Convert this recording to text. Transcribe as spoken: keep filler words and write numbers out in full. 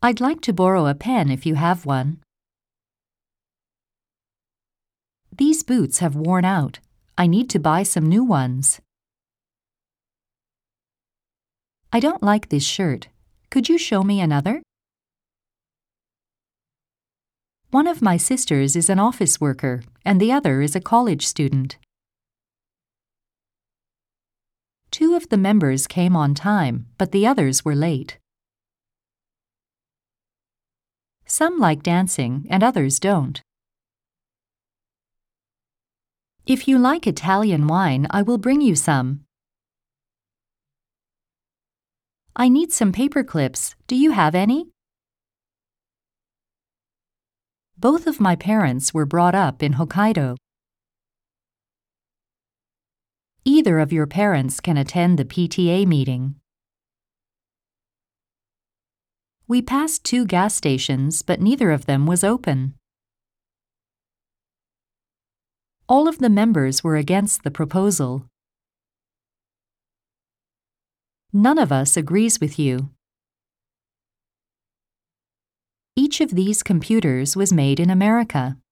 I'd like to borrow a pen if you have one. These boots have worn out. I need to buy some new ones. I don't like this shirt. Could you show me another? One of my sisters is an office worker, and the other is a college student. Two of the members came on time, but the others were late. Some like dancing, and others don't. If you like Italian wine, I will bring you some. I need some paper clips. Do you have any? Both of my parents were brought up in Hokkaido. Either of your parents can attend the P T A meeting. We passed two gas stations, but neither of them was open. All of the members were against the proposal. None of us agrees with you. Each of these computers was made in America.